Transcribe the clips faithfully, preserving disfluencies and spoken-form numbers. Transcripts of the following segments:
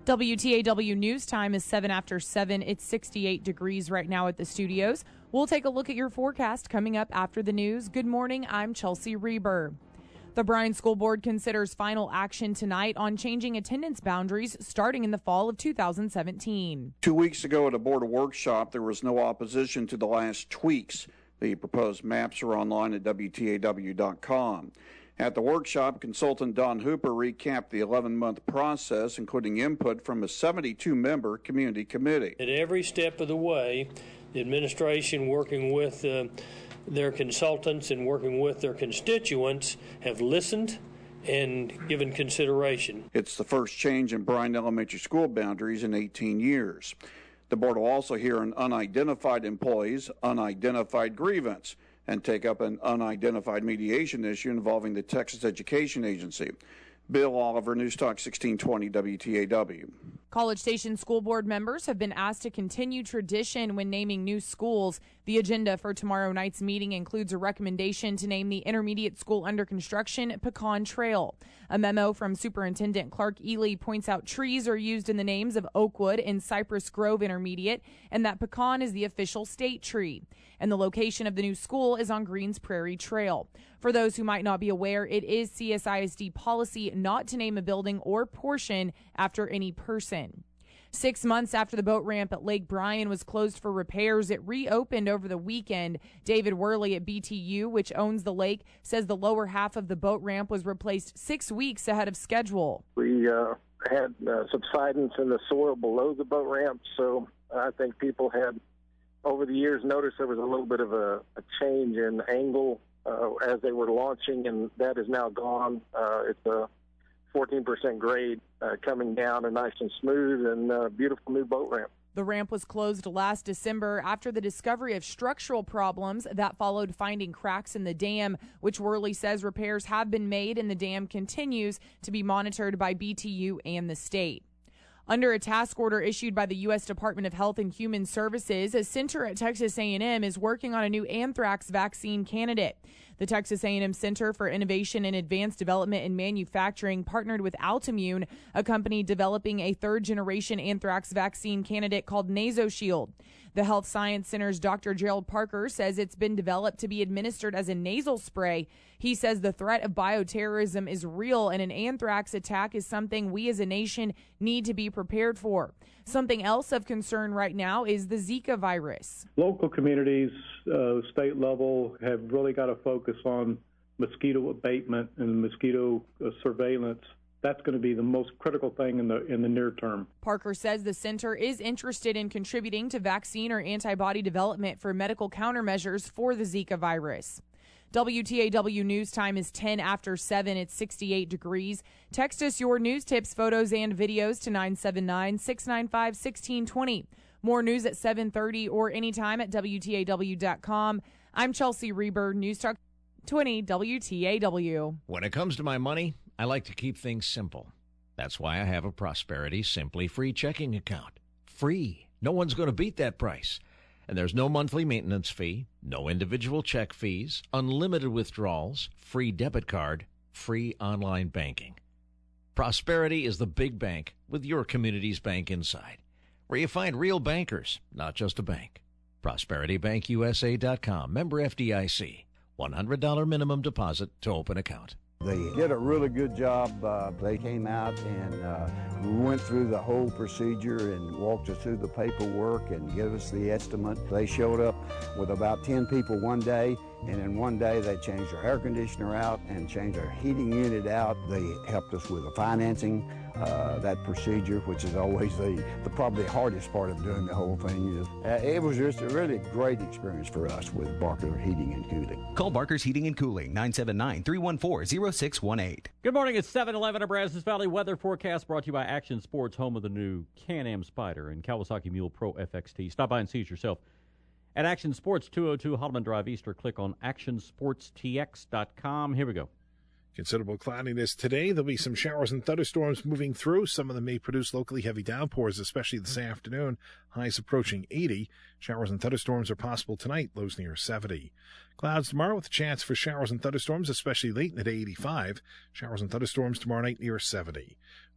W T A W News Time is seven after seven. It's sixty-eight degrees right now at the studios. We'll take a look at your forecast coming up after the news. Good morning, I'm Chelsea Reber. The Bryan School Board considers final action tonight on changing attendance boundaries starting in the fall of two thousand seventeen. Two weeks ago at a board workshop, there was no opposition to the last tweaks. The proposed maps are online at W T A W dot com. At the workshop, consultant Don Hooper recapped the eleven-month process, including input from a seventy-two member community committee. At every step of the way, the administration, working with uh, their consultants and working with their constituents, have listened and given consideration. It's the first change in Bryan Elementary School boundaries in eighteen years. The board will also hear an unidentified employee's unidentified grievance and take up an unidentified mediation issue involving the Texas Education Agency. Bill Oliver, News Talk sixteen twenty W T A W. College Station School Board members have been asked to continue tradition when naming new schools. The agenda for tomorrow night's meeting includes a recommendation to name the intermediate school under construction Pecan Trail. A memo from Superintendent Clark Ely points out trees are used in the names of Oakwood and Cypress Grove Intermediate, and that pecan is the official state tree. And the location of the new school is on Greens Prairie Trail. For those who might not be aware, it is C S I S D policy not to name a building or portion after any person. Six months after the boat ramp at Lake Bryan was closed for repairs, it reopened over the weekend. David Worley at B T U, which owns the lake, says the lower half of the boat ramp was replaced six weeks ahead of schedule. We uh, had uh, subsidence in the soil below the boat ramp, so I think people had, over the years, noticed there was a little bit of a, a change in angle uh, as they were launching, and that is now gone. Uh, it's a fourteen percent grade uh, coming down and nice and smooth and uh, beautiful new boat ramp. The ramp was closed last December after the discovery of structural problems that followed finding cracks in the dam, which Worley says repairs have been made and the dam continues to be monitored by B T U and the state. Under a task order issued by the U S Department of Health and Human Services, a center at Texas A and M is working on a new anthrax vaccine candidate. The Texas A and M Center for Innovation and Advanced Development in Manufacturing partnered with Altimmune, a company developing a third-generation anthrax vaccine candidate called NasoShield. The Health Science Center's Doctor Gerald Parker says it's been developed to be administered as a nasal spray. He says the threat of bioterrorism is real and an anthrax attack is something we as a nation need to be prepared for. Something else of concern right now is the Zika virus. Local communities, uh, state level, have really got to focus on mosquito abatement and mosquito uh, surveillance. That's going to be the most critical thing in the in the near term. Parker says the center is interested in contributing to vaccine or antibody development for medical countermeasures for the Zika virus. W T A W News Time is ten after seven. It's sixty-eight degrees. Text us your news tips, photos, and videos to nine seven nine, six nine five, one six two zero. More news at seven thirty or anytime at W T A W dot com. I'm Chelsea Reber, News Talk twenty W T A W. When it comes to my money, I like to keep things simple. That's why I have a Prosperity Simply Free checking account. Free. No one's going to beat that price. And there's no monthly maintenance fee, no individual check fees, unlimited withdrawals, free debit card, free online banking. Prosperity is the big bank with your community's bank inside, where you find real bankers, not just a bank. Prosperity Bank U S A dot com, member F D I C. one hundred dollars minimum deposit to open account. They did a really good job. Uh, they came out and uh, we went through the whole procedure and walked us through the paperwork and gave us the estimate. They showed up with about ten people one day, and in one day they changed our air conditioner out and changed our heating unit out. They helped us with the financing, uh, that procedure, which is always the, the probably hardest part of doing the whole thing. Uh, it was just a really great experience for us with Barker Heating and Cooling. Call Barker's Heating and Cooling, nine seven nine, three one four, zero six one eight. Good morning. It's seven eleven. A Brazos Valley weather forecast brought to you by Action Sports, home of the new Can-Am Spyder and Kawasaki Mule Pro F X T. Stop by and see it yourself at Action Sports, two oh two Holloman Drive East, or click on action sports t x dot com. Here we go. Considerable cloudiness today. There'll be some showers and thunderstorms moving through. Some of them may produce locally heavy downpours, especially this afternoon. Highs approaching eighty. Showers and thunderstorms are possible tonight. Lows near seventy. Clouds tomorrow with a chance for showers and thunderstorms, especially late in the day, eighty-five. Showers and thunderstorms tomorrow night near seventy.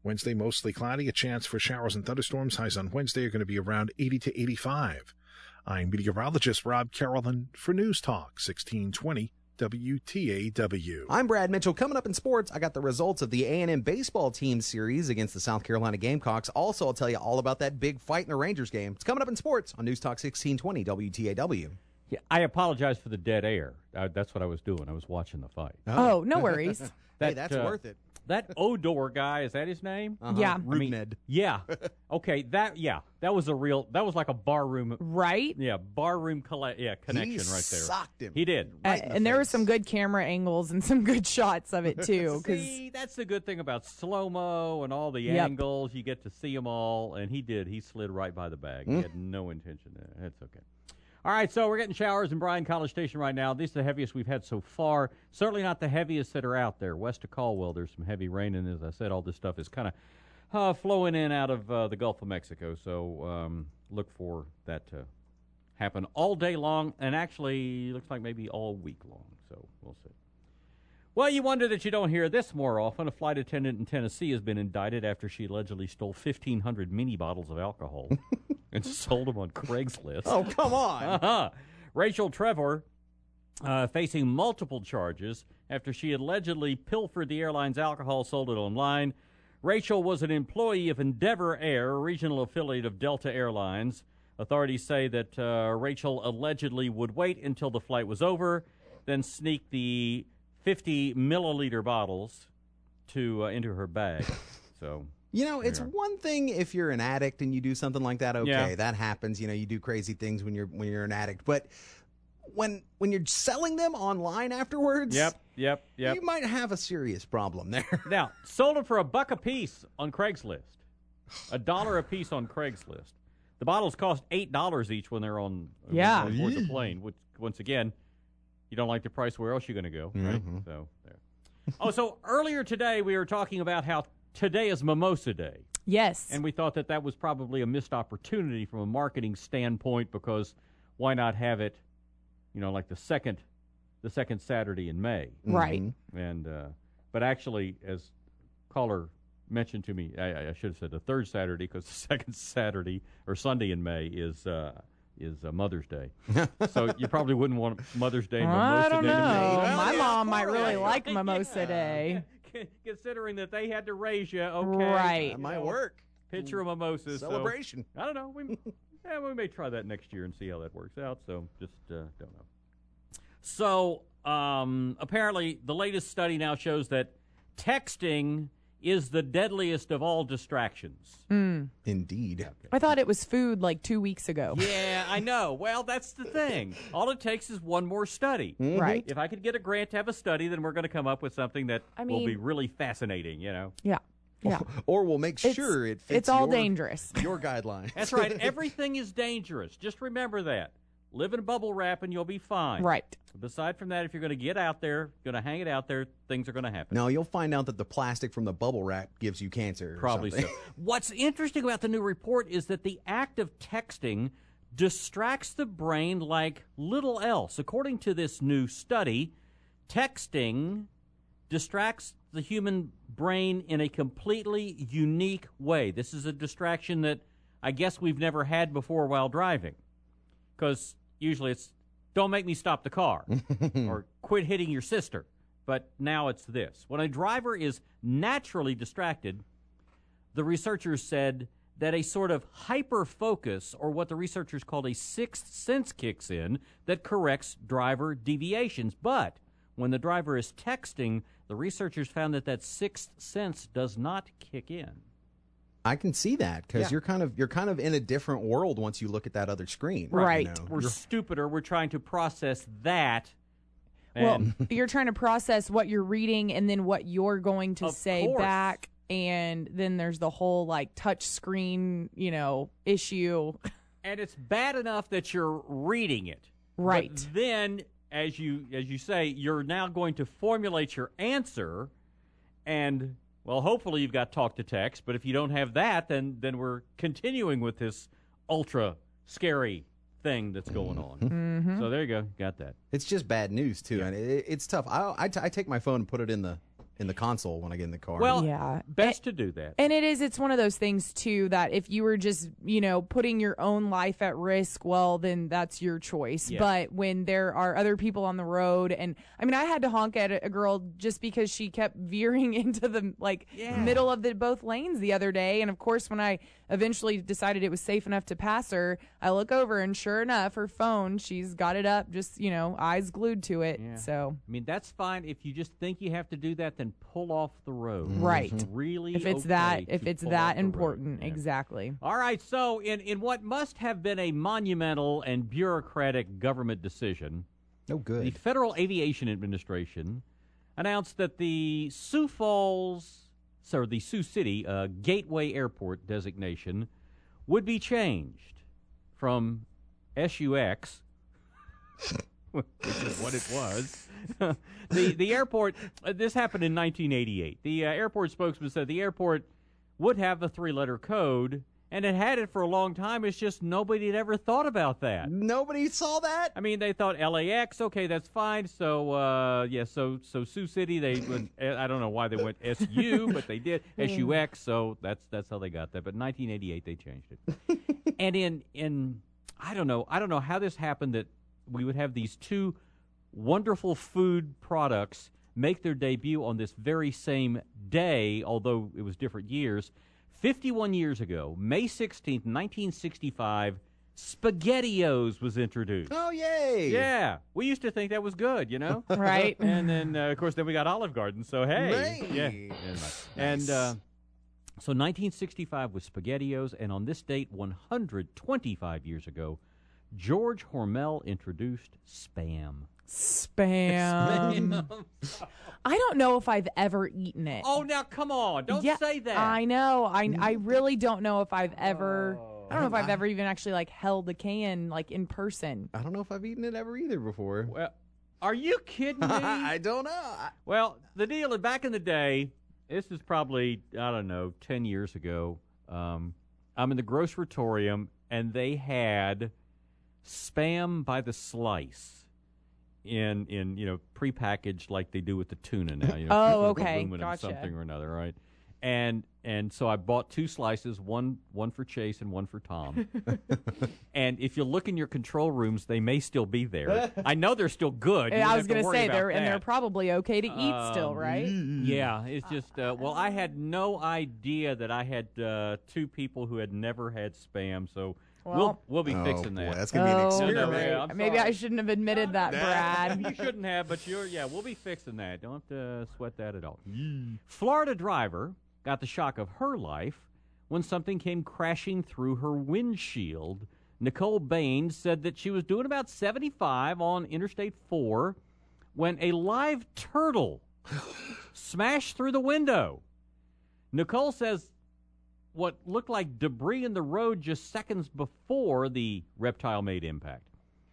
Wednesday, mostly cloudy, a chance for showers and thunderstorms. Highs on Wednesday are going to be around eighty to eighty-five. I'm meteorologist Rob Carrollton for News Talk sixteen twenty W T A W. I'm Brad Mitchell. Coming up in sports, I got the results of the A and M baseball team series against the South Carolina Gamecocks. Also, I'll tell you all about that big fight in the Rangers game. It's coming up in sports on News Talk sixteen twenty W T A W. Yeah, I apologize for the dead air. Uh, that's what I was doing. I was watching the fight. Oh, no worries. that, hey, that's uh, worth it. That Odor guy, is that his name? Uh-huh. Yeah. I mean, yeah. Okay, that yeah, that was a real that was like a barroom right? Yeah, barroom colla- yeah, connection he right there. Socked him. He did. Right uh, the and there were some good camera angles and some good shots of it too. See, that's the good thing about slow-mo and all the yep. angles. You get to see them all, and he did. He slid right by the bag. Mm. He had no intention. That's okay. All right, so we're getting showers in Bryan College Station right now. This is the heaviest we've had so far. Certainly not the heaviest that are out there. West of Caldwell, there's some heavy rain, and as I said, all this stuff is kind of uh, flowing in out of uh, the Gulf of Mexico. So um, look for that to happen all day long, and actually looks like maybe all week long. So we'll see. Well, you wonder that you don't hear this more often. A flight attendant in Tennessee has been indicted after she allegedly stole fifteen hundred mini bottles of alcohol and sold them on Craigslist. Oh, come on. Uh-huh. Rachel Trevor uh, facing multiple charges after she allegedly pilfered the airline's alcohol, sold it online. Rachel was an employee of Endeavor Air, a regional affiliate of Delta Airlines. Authorities say that uh, Rachel allegedly would wait until the flight was over, then sneak the fifty milliliter bottles to uh, into her bag. So you know, it's yeah. one thing if you're an addict and you do something like that. Okay, yeah. that happens. You know, you do crazy things when you're when you're an addict. But when when you're selling them online afterwards, yep, yep, yep, you might have a serious problem there. Now, sold them for a buck a piece on Craigslist, a dollar a piece on Craigslist. The bottles cost eight dollars each when they're on yeah on board the plane. Which once again. You don't like the price, where else are you going to go, right? Mm-hmm. So, there. Oh, so earlier today we were talking about how today is Mimosa Day. Yes. And we thought that that was probably a missed opportunity from a marketing standpoint because why not have it, you know, like the second the second Saturday in May. Right. Mm-hmm. And uh, but actually, as caller mentioned to me, I, I should have said the third Saturday because the second Saturday or Sunday in May is uh, is uh, Mother's Day. So you probably wouldn't want Mother's Day and Mimosa I don't Day know. to be. My mom might really like Mimosa Day. Considering that they had to raise you, okay. Right. That might work. Pitcher of mimosas. Celebration. So, I don't know. We, yeah, we may try that next year and see how that works out. So just uh, don't know. So um, apparently the latest study now shows that texting is the deadliest of all distractions. Mm. Indeed. I thought it was food like two weeks ago. Yeah, I know. Well, that's the thing. All it takes is one more study. Mm-hmm. Right. If I could get a grant to have a study, then we're going to come up with something that I mean, will be really fascinating, you know? Yeah. Yeah. Or we'll make sure it's, it fits It's all your, dangerous. your guidelines. That's right. Everything is dangerous. Just remember that. Live in bubble wrap and you'll be fine. Right. But aside from that, if you're going to get out there, going to hang it out there, things are going to happen. No, you'll find out that the plastic from the bubble wrap gives you cancer. Probably or so. What's interesting about the new report is that the act of texting distracts the brain like little else. According to this new study, texting distracts the human brain in a completely unique way. This is a distraction that I guess we've never had before while driving. Because usually it's, don't make me stop the car, or quit hitting your sister. But now it's this. When a driver is naturally distracted, the researchers said that a sort of hyper-focus, or what the researchers called a sixth sense, kicks in that corrects driver deviations. But when the driver is texting, the researchers found that that sixth sense does not kick in. I can see that because Yeah. you're kind of you're kind of in a different world once you look at that other screen. Right. You know? We're You're- stupider. We're trying to process that. Well, And you're trying to process what you're reading and then what you're going to Of say course. back. And then there's the whole like touch screen, you know, issue. and it's bad enough that you're reading it. Right. But then, as you as you say, you're now going to formulate your answer, and well, hopefully you've got talk to text. But if you don't have that, then then we're continuing with this ultra scary thing that's going on. Mm-hmm. So there you go, got that. It's just bad news too, Yeah. and it, it's tough. I, I, t- I take my phone and put it in the in the console when I get in the car. Well, Yeah. best to do that. And it is, it's one of those things, too, that if you were just, you know, putting your own life at risk, well, then that's your choice. Yeah. But when there are other people on the road, and I mean, I had to honk at a girl just because she kept veering into the, like, Yeah. middle of the both lanes the other day. And of course, when I eventually decided it was safe enough to pass her, I look over and sure enough, her phone, she's got it up, just, you know, eyes glued to it. Yeah. So, I mean, that's fine. If you just think you have to do that, then pull off the road. right. It's really If it's okay that, if to it's pull that off the road. important, Yeah. exactly. All right, so in, in what must have been a monumental and bureaucratic government decision, no the good. Federal Aviation Administration announced that the Sioux Falls, sorry, the Sioux City uh, Gateway Airport designation would be changed from S U X, which is what it was. the the airport, uh, this happened in nineteen eighty-eight. The uh, airport spokesman said the airport would have a three-letter code, and it had it for a long time. It's just nobody had ever thought about that. Nobody saw that? I mean, they thought L A X, okay, that's fine. So, uh, yeah, so so Sioux City, they went, I don't know why they went S U, but they did S U X, so that's that's how they got that. But nineteen eighty-eight, they changed it. And in in I don't know, I don't know how this happened that we would have these two wonderful food products make their debut on this very same day, although it was different years. fifty-one years ago, May sixteenth, nineteen sixty-five, SpaghettiOs was introduced. Oh, yay! Yeah, we used to think that was good, you know? Right. And then, uh, of course, then we got Olive Garden, so hey. Right. Yeah. Anyway. And uh, so nineteen sixty-five was SpaghettiOs, and on this date, one hundred twenty-five years ago, George Hormel introduced Spam. Spam. I don't know if I've ever eaten it. Oh, now come on. Don't Yeah, say that. I know. I I really don't know if I've ever. I don't know if I've I- ever even actually like held a can like in person. I don't know if I've eaten it ever either before. Well, are you kidding me? I don't know. I- Well, the deal is back in the day, this is probably, I don't know, ten years ago. Um, I'm in the grocery-torium, and they had Spam by the slice in, in you know, prepackaged like they do with the tuna now. You know, Oh, with okay. aluminum Gotcha. something or another, right? And and so I bought two slices, one one for Chase and one for Tom. And if you look in your control rooms, they may still be there. I know they're still good. You And don't I have was to going to worry say about they're and they're that. probably okay to eat still, Um, right? Yeah, it's just uh, well, I had no idea that I had uh, two people who had never had Spam, so we'll Well- we'll be Oh, fixing boy, that. that's going to be an Oh, experiment. No, no, yeah, I'm Maybe I sorry. shouldn't have admitted that, Brad. You shouldn't have, but you're yeah, we'll be fixing that. Don't uh, sweat that at all. Florida driver got the shock of her life when something came crashing through her windshield. Nicole Baines said that she was doing about seventy-five on Interstate four when a live turtle smashed through the window. Nicole says what looked like debris in the road just seconds before the reptile made impact.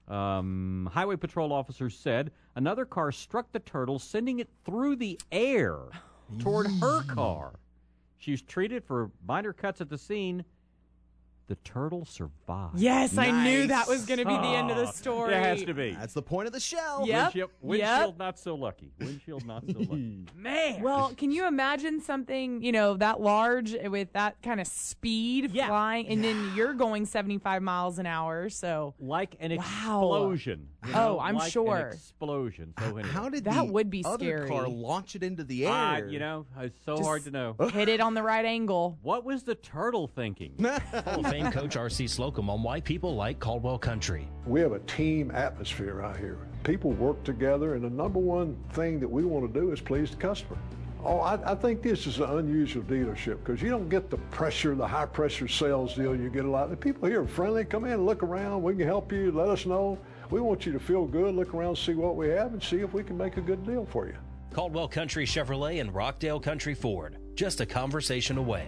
Um, highway patrol officers said another car struck the turtle, sending it through the air toward her car. She was treated for minor cuts at the scene. The turtle survived. Yes, I knew Nice. that was going to be the end of the Ah, story. It has to be. That's the point of the show. Yep. Windshield, windshield not so lucky. Windshield not so lucky. Man. Well, can you imagine something, you know, that large with that kind of speed Yeah. flying, and then you're going seventy-five miles an hour? So like an Wow. explosion. you know, Oh, I'm like sure. An explosion. So anyway. How did That the would be other scary. car launch it into the air? Ah, you know, it's so Just- hard to know. hit it on the right angle. What was the turtle thinking? Hall of Fame coach R C Slocum on why people like Caldwell Country. We have a team atmosphere out here. People work together, and the number one thing that we want to do is please the customer. Oh, I, I think this is an unusual dealership because you don't get the pressure, the high pressure sales deal you get a lot. The people here are friendly. Come in, look around. We can help you. Let us know. We want you to feel good. Look around, see what we have, and see if we can make a good deal for you. Caldwell Country Chevrolet and Rockdale Country Ford. Just a conversation away.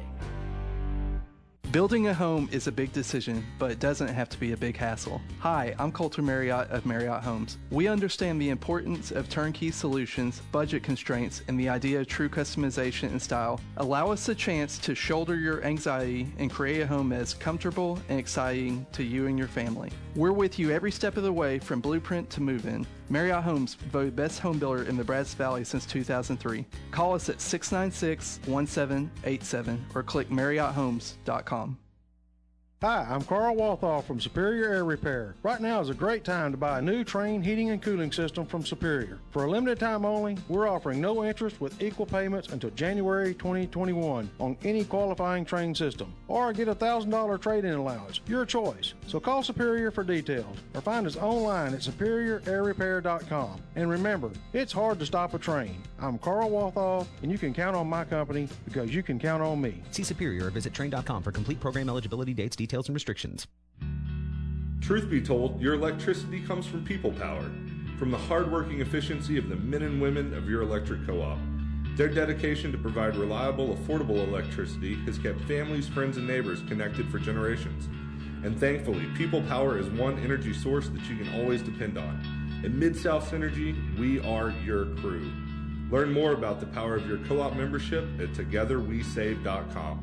Building a home is a big decision, but it doesn't have to be a big hassle. Hi, I'm Colter Marriott of Marriott Homes. We understand the importance of turnkey solutions, budget constraints, and the idea of true customization and style. Allow us a chance to shoulder your anxiety and create a home that is comfortable and exciting to you and your family. We're with you every step of the way from blueprint to move-in. Marriott Homes, voted best home builder in the Brazos Valley since two thousand three. Call us at six nine six, one seven eight seven or click marriott homes dot com. Hi, I'm Carl Walthall from Superior Air Repair. Right now is a great time to buy a new Trane heating and cooling system from Superior. For a limited time only, we're offering no interest with equal payments until January twenty twenty-one on any qualifying Trane system. Or get a one thousand dollars trade-in allowance, your choice. So call Superior for details or find us online at superior air repair dot com. And remember, it's hard to stop a train. I'm Carl Walthall, and you can count on my company because you can count on me. See Superior or visit Trane dot com for complete program eligibility dates, details, and restrictions. Truth be told, your electricity comes from people power, from the hardworking efficiency of the men and women of your electric co-op. Their dedication to provide reliable, affordable electricity has kept families, friends, and neighbors connected for generations. And thankfully, People Power is one energy source that you can always depend on. At Mid-South Synergy, we are your crew. Learn more about the power of your co-op membership at together we save dot com.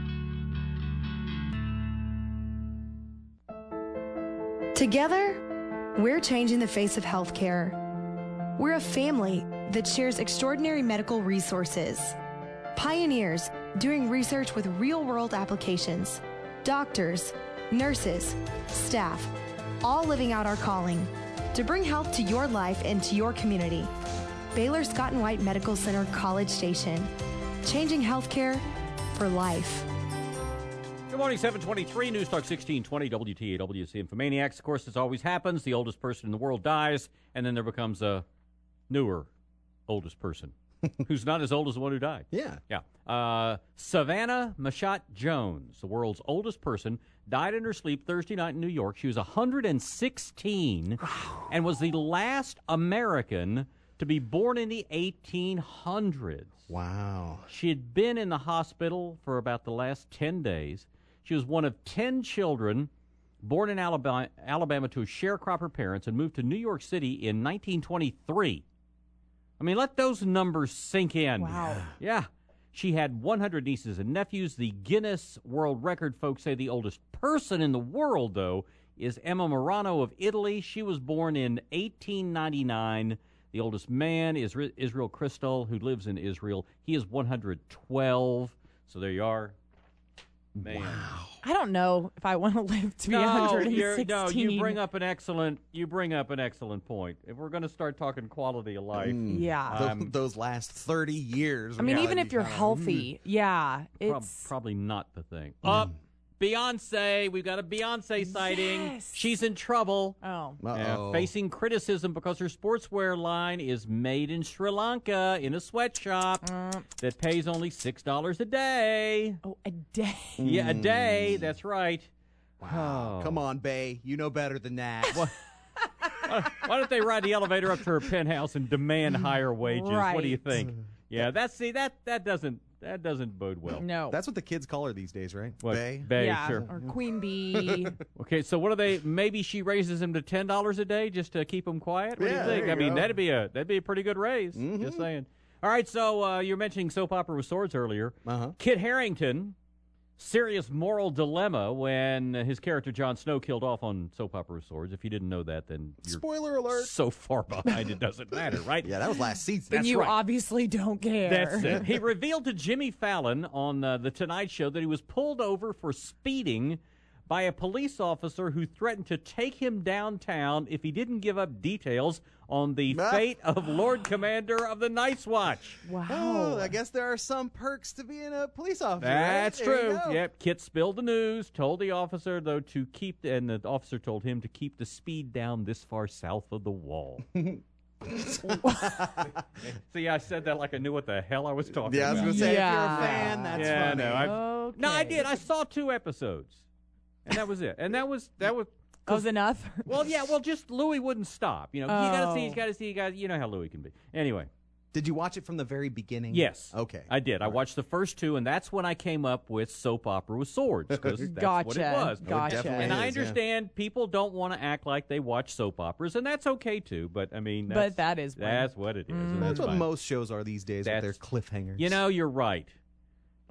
Together, we're changing the face of healthcare. We're a family that shares extraordinary medical resources. Pioneers doing research with real-world applications. Doctors, nurses, staff, all living out our calling to bring health to your life and to your community. Baylor Scott and White Medical Center, College Station. Changing healthcare for life. Good morning, seven twenty-three, News Talk sixteen twenty, W T A W C Infomaniacs. Of course, this always happens. The oldest person in the world dies, and then there becomes a newer oldest person who's not as old as the one who died. Yeah. Yeah. Uh, Savannah Mashat Jones, the world's oldest person, died in her sleep Thursday night in New York. She was one hundred sixteen and was the last American to be born in the eighteen hundreds. Wow. She had been in the hospital for about the last ten days. She was one of ten children born in Alabama, Alabama to sharecropper parents and moved to New York City in nineteen twenty-three. I mean, let those numbers sink in. Wow. Yeah. She had one hundred nieces and nephews. The Guinness World Record folks say the oldest person in the world, though, is Emma Morano of Italy. She was born in eighteen ninety-nine. The oldest man is Israel Crystal, who lives in Israel. He is one hundred twelve. So there you are. Man. Wow. I don't know if I want to live to be no, one hundred you're, sixteen. no, you bring up an excellent. You bring up an excellent point. If we're going to start talking quality of life, Mm. Yeah. um, those, those last thirty years. I mean, yeah, even if you're kinda, healthy, yeah, prob- it's probably not the thing. Mm. Up, Beyonce. We've got a Beyonce sighting. Yes. She's in trouble. oh, Yeah, Uh-oh. facing criticism because her sportswear line is made in Sri Lanka in a sweatshop uh, that pays only six dollars a day. oh, a day. Yeah, a day. That's right. Wow. Oh. Come on, Bay. You know better than that. What? Why why don't they ride the elevator up to her penthouse and demand higher wages? What do you Right. think? Yeah, that's see that that doesn't that doesn't bode well. No. That's what the kids call her these days, right? What? Bay. Bay, yeah, sure. or Queen Bee. Okay, so what do they? Maybe she raises him to ten dollars a day just to keep him quiet. What Yeah, do you think? there I you mean, go. that'd be a that'd be a pretty good raise. Mhm. Just saying. All right, so uh, you're mentioning soap opera with swords earlier. Uh-huh. Kit Harington, serious moral dilemma when his character Jon Snow killed off on soap opera with swords. If you didn't know that, then you're Spoiler alert. so far behind it doesn't matter, right? Yeah, that was last season. Then That's you right. obviously don't care. That's it. He revealed to Jimmy Fallon on uh, The Tonight Show that he was pulled over for speeding by a police officer who threatened to take him downtown if he didn't give up details on the Ah. fate of Lord Commander of the Night's Watch. Wow. Oh, I guess there are some perks to being a police officer. That's right? There you true. go. Yep. Kit spilled the news, told the officer, though, to keep, and the officer told him to keep the speed down this far south of the wall. See, I said that like I knew what the hell I was talking Yeah, I was about. going to say, Yeah. if you're a fan, that's yeah, funny. no, I've, Okay. no, I did. I saw two episodes, and that was it. And that was that was. That was enough. Well, yeah. Well, just Louis wouldn't stop. You know, you got to see. Oh. He's got to see. You got. You know how Louis can be. Anyway. Did you watch it from the very beginning? Yes. Okay. I did. I watched the first two, and that's when I came up with soap opera with swords, because that's Gotcha. what it was. Gotcha. definitely And I is, yeah. understand people don't want to act like they watch soap operas, and that's okay too. But I mean, that's, But that is one. that's what it is. and That's what fine. most shows are these days That's- with their cliffhangers. You know, you're right.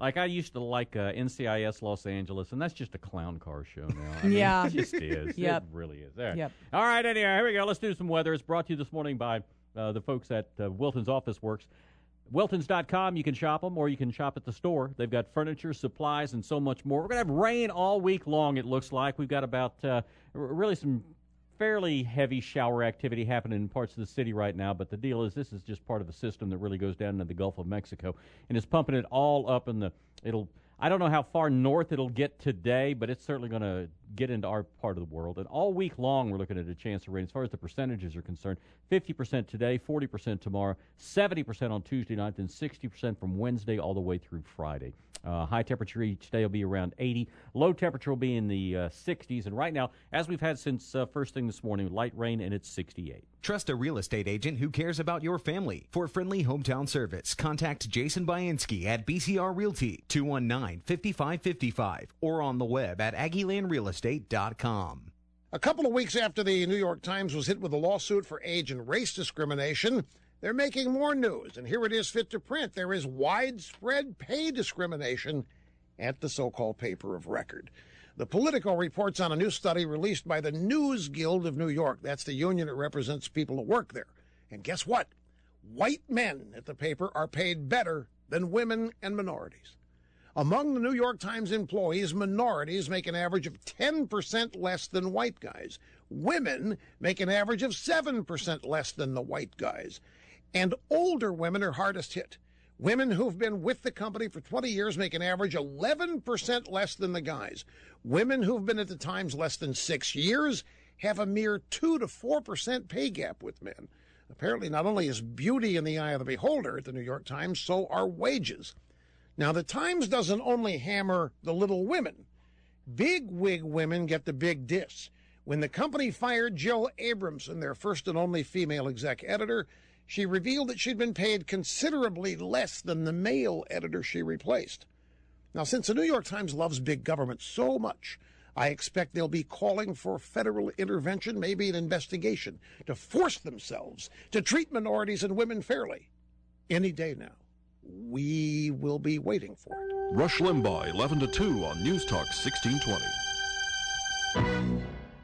Like, I used to like uh, N C I S Los Angeles, and that's just a clown car show now. I mean, yeah. It just is. Yep. It really is. All right. Yep. All right, anyway, here we go. Let's do some weather. It's brought to you this morning by uh, the folks at uh, Wilton's Office Works. Wiltons dot com, you can shop them, or you can shop at the store. They've got furniture, supplies, and so much more. We're going to have rain all week long, it looks like. We've got about uh, really some fairly heavy shower activity happening in parts of the city right now, but the deal is this is just part of a system that really goes down into the Gulf of Mexico and is pumping it all up in the, it'll, I don't know how far north it'll get today, but it's certainly going to get into our part of the world. And all week long, we're looking at a chance of rain. As far as the percentages are concerned, fifty percent today, forty percent tomorrow, seventy percent on Tuesday night, and sixty percent from Wednesday all the way through Friday. Uh, high temperature each day will be around eighty. Low temperature will be in the uh, sixties. And right now, as we've had since uh, first thing this morning, light rain, and it's sixty-eight. Trust a real estate agent who cares about your family. For friendly hometown service, contact Jason Bainski at B C R Realty, two one nine, five five five five, or on the web at Aggie Land Real Estate dot com. A couple of weeks after the New York Times was hit with a lawsuit for age and race discrimination, they're making more news, and here it is fit to print. There is widespread pay discrimination at the so-called paper of record. The Politico reports on a new study released by the News Guild of New York. That's the union that represents people who work there. And guess what? White men at the paper are paid better than women and minorities. Among the New York Times employees, minorities make an average of ten percent less than white guys. Women make an average of seven percent less than the white guys. And older women are hardest hit. Women who've been with the company for twenty years make an average eleven percent less than the guys. Women who've been at the Times less than six years have a mere two to four percent pay gap with men. Apparently, not only is beauty in the eye of the beholder at the New York Times, so are wages. Now, the Times doesn't only hammer the little women. Big wig women get the big diss. When the company fired Jill Abramson, their first and only female exec editor, she revealed that she'd been paid considerably less than the male editor she replaced. Now, since the New York Times loves big government so much, I expect they'll be calling for federal intervention, maybe an investigation, to force themselves to treat minorities and women fairly. Any day now. We will be waiting for it. Rush Limbaugh, eleven to two on News Talk sixteen twenty.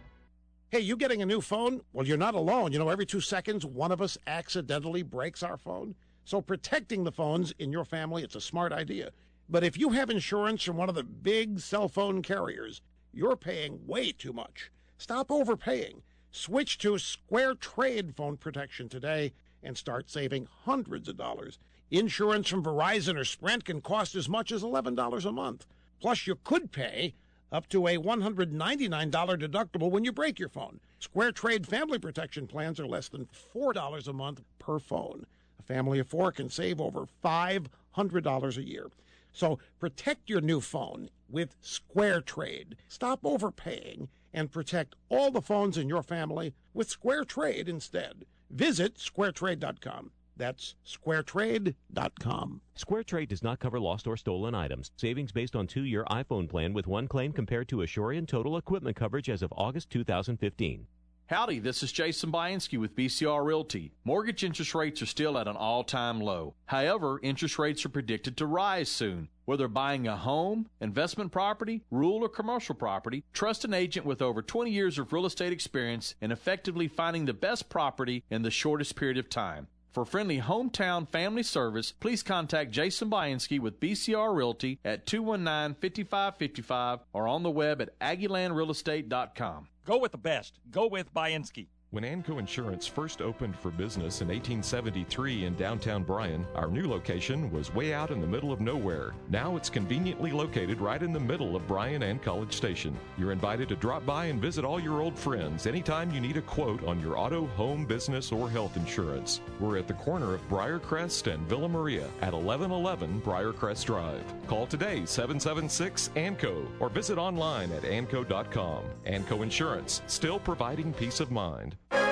Hey, you getting a new phone? Well, you're not alone. You know, every two seconds, one of us accidentally breaks our phone. So protecting the phones in your family, it's a smart idea. But if you have insurance from one of the big cell phone carriers, you're paying way too much. Stop overpaying. Switch to Square Trade phone protection today and start saving hundreds of dollars. Insurance from Verizon or Sprint can cost as much as eleven dollars a month. Plus, you could pay up to a one hundred ninety-nine dollars deductible when you break your phone. Square Trade family protection plans are less than four dollars a month per phone. A family of four can save over five hundred dollars a year. So protect your new phone with Square Trade. Stop overpaying and protect all the phones in your family with Square Trade instead. Visit square trade dot com. That's square trade dot com. SquareTrade does not cover lost or stolen items. Savings based on two-year iPhone plan with one claim compared to Asurion total equipment coverage as of August two thousand fifteen. Howdy, this is Jason Bainski with B C R Realty. Mortgage interest rates are still at an all-time low. However, interest rates are predicted to rise soon. Whether buying a home, investment property, rural or commercial property, trust an agent with over twenty years of real estate experience in effectively finding the best property in the shortest period of time. For friendly hometown family service, please contact Jason Bainski with B C R Realty at two one nine, five five five five or on the web at Aggie Land Real Estate dot com. Go with the best. Go with Bainski. When Anco Insurance first opened for business in eighteen seventy-three in downtown Bryan, our new location was way out in the middle of nowhere. Now it's conveniently located right in the middle of Bryan and College Station. You're invited to drop by and visit all your old friends anytime you need a quote on your auto, home, business, or health insurance. We're at the corner of Briarcrest and Villa Maria at eleven eleven Briarcrest Drive. Call today, seven seven six A N C O, or visit online at anco dot com. Anco Insurance, still providing peace of mind.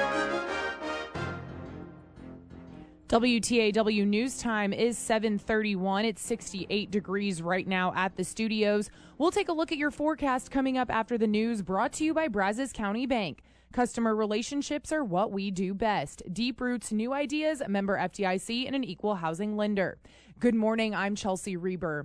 W T A W News Time is seven thirty-one. It's sixty-eight degrees right now at the studios. We'll take a look at your forecast coming up after the news, brought to you by Brazos County Bank. Customer relationships are what we do best. Deep Roots New Ideas, member F D I C, and an equal housing lender. Good morning, I'm Chelsea Reber.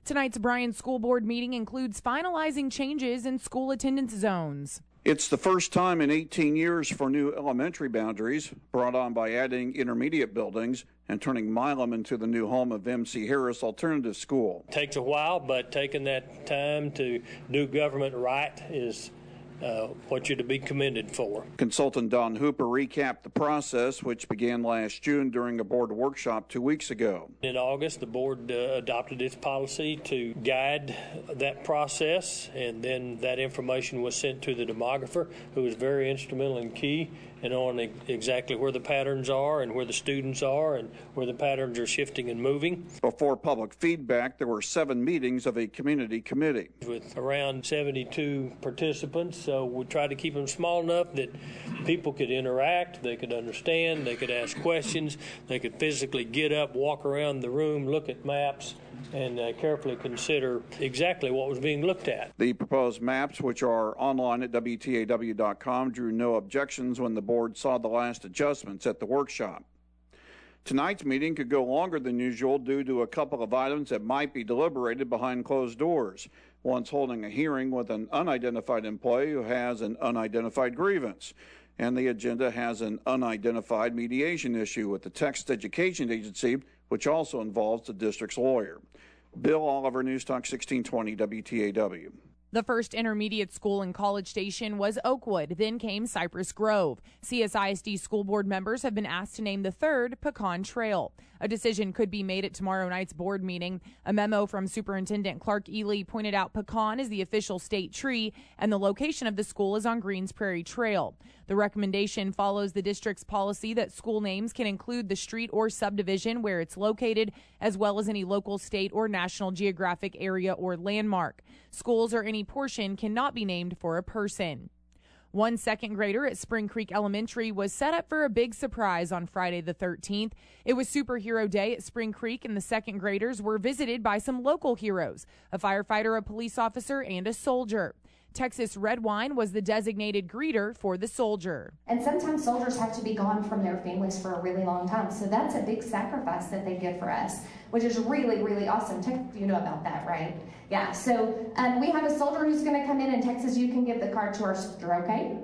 Tonight's Bryan School Board meeting includes finalizing changes in school attendance zones. It's the first time in eighteen years for new elementary boundaries, brought on by adding intermediate buildings and turning Milam into the new home of M C Harris Alternative School. Takes a while, but taking that time to do government right is Uh, what you're to be commended for. Consultant Don Hooper recapped the process, which began last June during a board workshop two weeks ago. In August, the board uh, adopted its policy to guide that process, and then that information was sent to the demographer, who was very instrumental and key in on exactly where the patterns are and where the students are and where the patterns are shifting and moving. Before public feedback, there were seven meetings of a community committee. With around seventy-two participants, so we tried to keep them small enough that people could interact, they could understand, they could ask questions, they could physically get up, walk around the room, look at maps, and uh, carefully consider exactly what was being looked at. The proposed maps, which are online at W T A W dot com, drew no objections when the board saw the last adjustments at the workshop. Tonight's meeting could go longer than usual due to a couple of items that might be deliberated behind closed doors. One's holding a hearing with an unidentified employee who has an unidentified grievance. And the agenda has an unidentified mediation issue with the Texas Education Agency, which also involves the district's lawyer. Bill Oliver, News Talk sixteen twenty W T A W. The first intermediate school in College Station was Oakwood, then came Cypress Grove. C S I S D school board members have been asked to name the third Pecan Trail. A decision could be made at tomorrow night's board meeting. A memo from Superintendent Clark Ely pointed out pecan is the official state tree, and the location of the school is on Greens Prairie Trail. The recommendation follows the district's policy that school names can include the street or subdivision where it's located, as well as any local, state, or national geographic area or landmark. Schools or any portion cannot be named for a person. One second grader at Spring Creek Elementary was set up for a big surprise on Friday the thirteenth. It was Superhero Day at Spring Creek, and the second graders were visited by some local heroes, a firefighter, a police officer, and a soldier. Texas Red Wine was the designated greeter for the soldier. And sometimes soldiers have to be gone from their families for a really long time, so that's a big sacrifice that they give for us, which is really, really awesome. You know about that, right? Yeah, so um, we have a soldier who's going to come in, and Texas, you can give the card to our soldier, okay?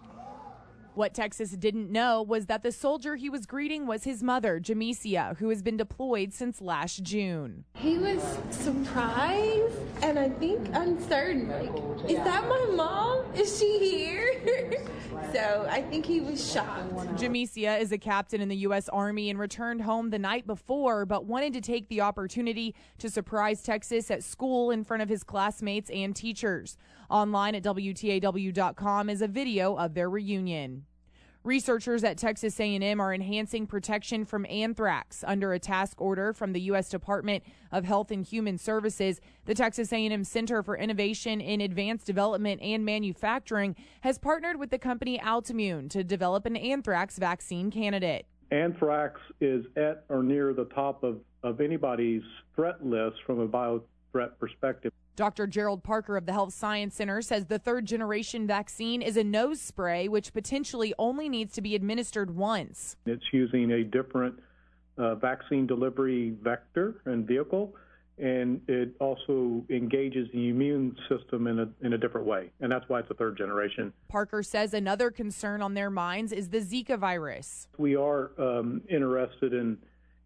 What Texas didn't know was that the soldier he was greeting was his mother, Jamesia, who has been deployed since last June. He was surprised and I think uncertain. Like, is that my mom? Is she here? So I think he was shocked. Jamesia is a captain in the U S Army and returned home the night before, but wanted to take the opportunity to surprise Texas at school in front of his classmates and teachers. Online at W T A W dot com is a video of their reunion. Researchers at Texas A and M are enhancing protection from anthrax. Under a task order from the U S Department of Health and Human Services, the Texas A and M Center for Innovation in Advanced Development and Manufacturing has partnered with the company Altimmune to develop an anthrax vaccine candidate. Anthrax is at or near the top of, of anybody's threat list from a bio-threat perspective. Doctor Gerald Parker of the Health Science Center says the third generation vaccine is a nose spray, which potentially only needs to be administered once. It's using a different uh, vaccine delivery vector and vehicle, and it also engages the immune system in a, in a different way, and that's why it's a third generation. Parker says another concern on their minds is the Zika virus. We are um, interested in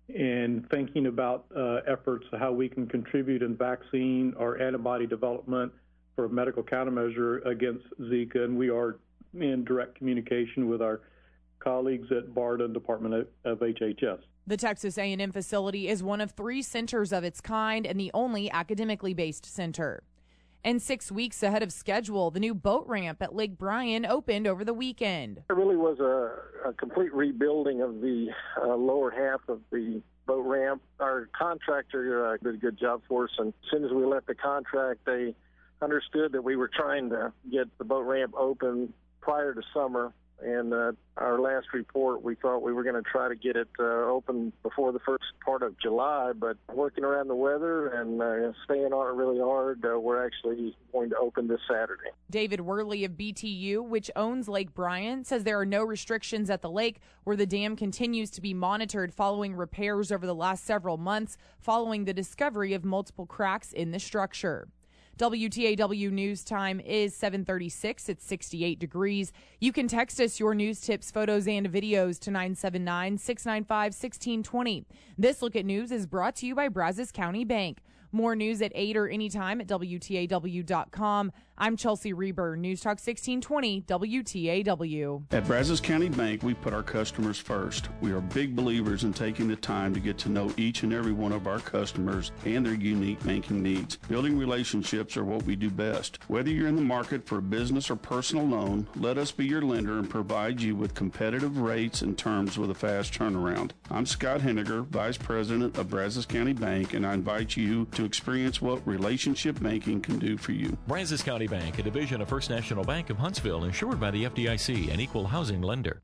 and thinking about uh, efforts of how we can contribute in vaccine or antibody development for a medical countermeasure against Zika, and we are in direct communication with our colleagues at BARDA and Department of, of H H S. The Texas A and M facility is one of three centers of its kind and the only academically based center. And six weeks ahead of schedule, the new boat ramp at Lake Bryan opened over the weekend. It really was a, a complete rebuilding of the uh, lower half of the boat ramp. Our contractor uh, did a good job for us, and as soon as we left the contract, they understood that we were trying to get the boat ramp open prior to summer, And uh, our last report, we thought we were going to try to get it uh, open before the first part of July, but working around the weather and uh, staying on it really hard, uh, we're actually going to open this Saturday. David Worley of B T U, which owns Lake Bryan, says there are no restrictions at the lake, where the dam continues to be monitored following repairs over the last several months following the discovery of multiple cracks in the structure. W T A W News Time is seven thirty-six. It's sixty-eight degrees. You can text us your news tips, photos, and videos to nine seven nine, six nine five, one six two zero. This Look at News is brought to you by Brazos County Bank. More news at eight or anytime at W T A W dot com. I'm Chelsea Reber, News Talk sixteen twenty W T A W. At Brazos County Bank, we put our customers first. We are big believers in taking the time to get to know each and every one of our customers and their unique banking needs. Building relationships are what we do best. Whether you're in the market for a business or personal loan, let us be your lender and provide you with competitive rates and terms with a fast turnaround. I'm Scott Henniger, Vice President of Brazos County Bank, and I invite you to experience what relationship banking can do for you. Brazos County Bank, a division of First National Bank of Huntsville, insured by the F D I C, an equal housing lender.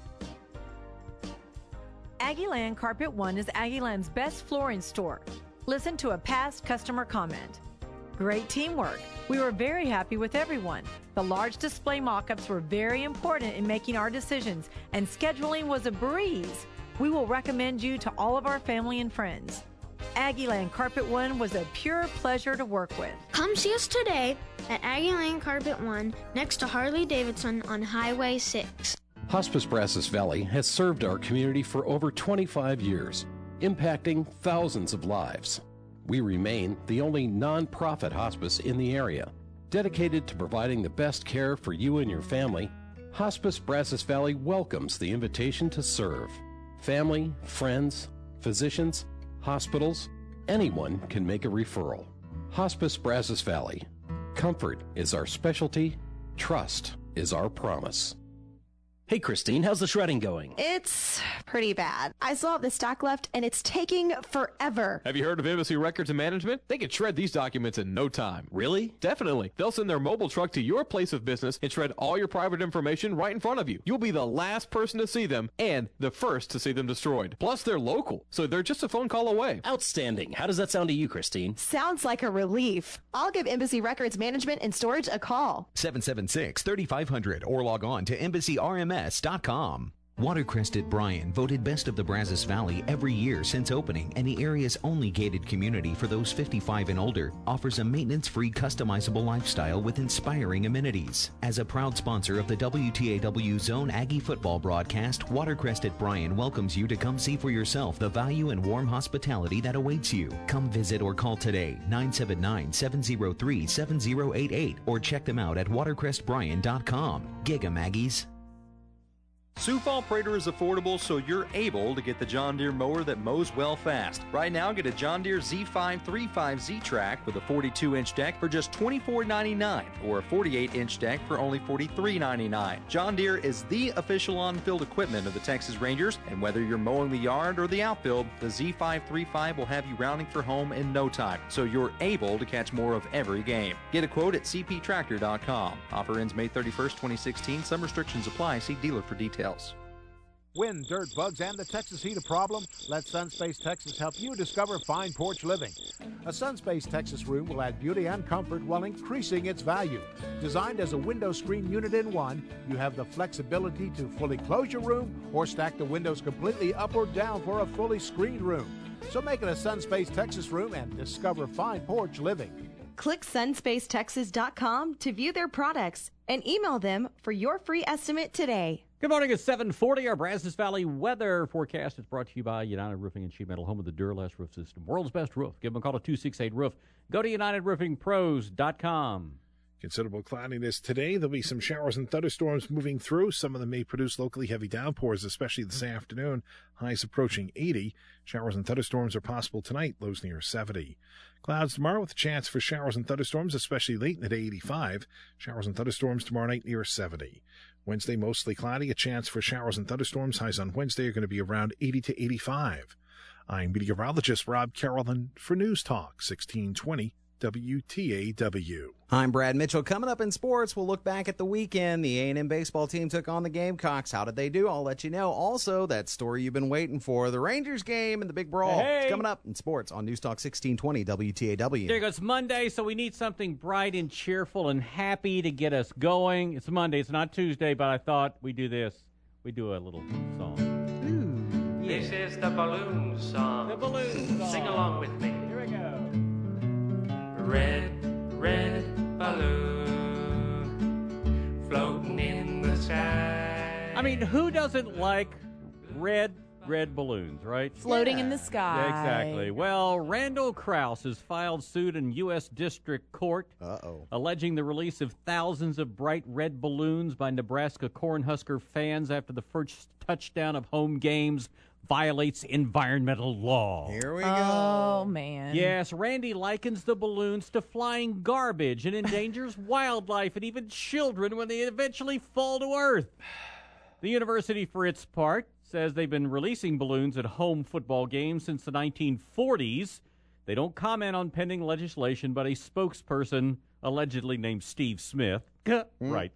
Aggieland Carpet One is Aggieland's best flooring store. Listen to a past customer comment. Great teamwork. We were very happy with everyone. The large display mock-ups were very important in making our decisions, and scheduling was a breeze. We will recommend you to all of our family and friends. Aggieland Carpet One was a pure pleasure to work with. Come see us today at Aggieland Carpet One next to Harley Davidson on Highway six. Hospice Brazos Valley has served our community for over twenty-five years, impacting thousands of lives. We remain the only nonprofit hospice in the area. Dedicated to providing the best care for you and your family, Hospice Brazos Valley welcomes the invitation to serve. Family, friends, physicians, hospitals, anyone can make a referral. Hospice Brazos Valley. Comfort is our specialty. Trust is our promise. Hey, Christine, how's the shredding going? It's pretty bad. I still have the stock left, and it's taking forever. Have you heard of Embassy Records and Management? They can shred these documents in no time. Really? Definitely. They'll send their mobile truck to your place of business and shred all your private information right in front of you. You'll be the last person to see them and the first to see them destroyed. Plus, they're local, so they're just a phone call away. Outstanding. How does that sound to you, Christine? Sounds like a relief. I'll give Embassy Records Management and Storage a call. seven seven six, three five zero zero or log on to embassy r m s dot com. Watercrest at Bryan, voted best of the Brazos Valley every year since opening, and the area's only gated community for those fifty-five and older, offers a maintenance-free customizable lifestyle with inspiring amenities. As a proud sponsor of the W T A W Zone Aggie football broadcast, Watercrest at Bryan welcomes you to come see for yourself the value and warm hospitality that awaits you. Come visit or call today, nine seven nine, seven zero three, seven zero eight eight, or check them out at watercrest bryan dot com. Giga Maggies. Sioux Fall Prater is affordable, so you're able to get the John Deere mower that mows well fast. Right now, get a John Deere Z five thirty-five Z-Track with a forty-two inch deck for just twenty-four ninety-nine, or a forty-eight inch deck for only forty-three ninety-nine. John Deere is the official on-field equipment of the Texas Rangers, and whether you're mowing the yard or the outfield, the Z five thirty-five will have you rounding for home in no time, so you're able to catch more of every game. Get a quote at c p tractor dot com. Offer ends May thirty-first, twenty sixteen. Some restrictions apply. See dealer for details. Wind, dirt, bugs, and the Texas heat a problem? Let Sunspace Texas help you discover fine porch living. A Sunspace Texas room will add beauty and comfort while increasing its value. Designed as a window screen unit in one, you have the flexibility to fully close your room or stack the windows completely up or down for a fully screened room. So make it a Sunspace Texas room and discover fine porch living. Click sunspace texas dot com to view their products and email them for your free estimate today. Good morning. It's seven forty. Our Brazos Valley weather forecast is brought to you by United Roofing and Sheet Metal, home of the Duralast roof system. World's best roof. Give them a call at two six eight roof. Go to united roofing pros dot com. Considerable cloudiness today. There'll be some showers and thunderstorms moving through. Some of them may produce locally heavy downpours, especially this afternoon. Highs approaching eighty. Showers and thunderstorms are possible tonight. Lows near seventy. Clouds tomorrow with a chance for showers and thunderstorms, especially late in the day, eighty-five. Showers and thunderstorms tomorrow night near seventy. Wednesday, mostly cloudy. A chance for showers and thunderstorms. Highs on Wednesday are going to be around eighty to eighty-five. I'm meteorologist Rob Carrollton for News Talk sixteen twenty W T A W. I'm Brad Mitchell. Coming up in sports, we'll look back at the weekend. The A and M baseball team took on the Gamecocks. How did they do? I'll let you know. Also, that story you've been waiting for, the Rangers game and the big brawl. Hey. It's coming up in sports on News Talk sixteen twenty W T A W. There goes Monday, so we need something bright and cheerful and happy to get us going. It's Monday. It's not Tuesday, but I thought we'd do this. We do a little song. Ooh, yeah. This is the balloon song. The balloon song. Sing along with me. Here we go. Red, red balloon floating in the sky. I mean, who doesn't like red, red balloons, right? Floating yeah. in the sky. Yeah, exactly. Well, Randall Krause has filed suit in U S District Court, Uh-oh. alleging the release of thousands of bright red balloons by Nebraska Cornhusker fans after the first touchdown of home games violates environmental law. Here we go. Oh, man. Yes, Randy likens the balloons to flying garbage and endangers wildlife and even children when they eventually fall to Earth. The university, for its part, says they've been releasing balloons at home football games since the nineteen forties. They don't comment on pending legislation, but a spokesperson, allegedly named Steve Smith, right,